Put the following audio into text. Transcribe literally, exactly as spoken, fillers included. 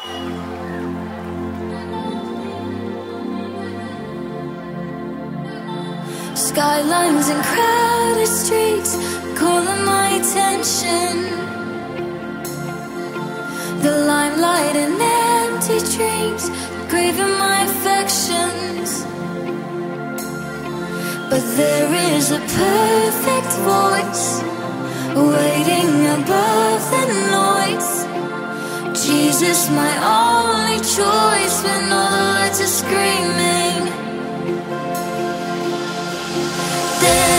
Skylines and crowded streets calling my attention. The limelight and empty dreams craving my affections. But there is a perfect voice waiting above the noise. Jesus, my only choice when all the lights are screaming. There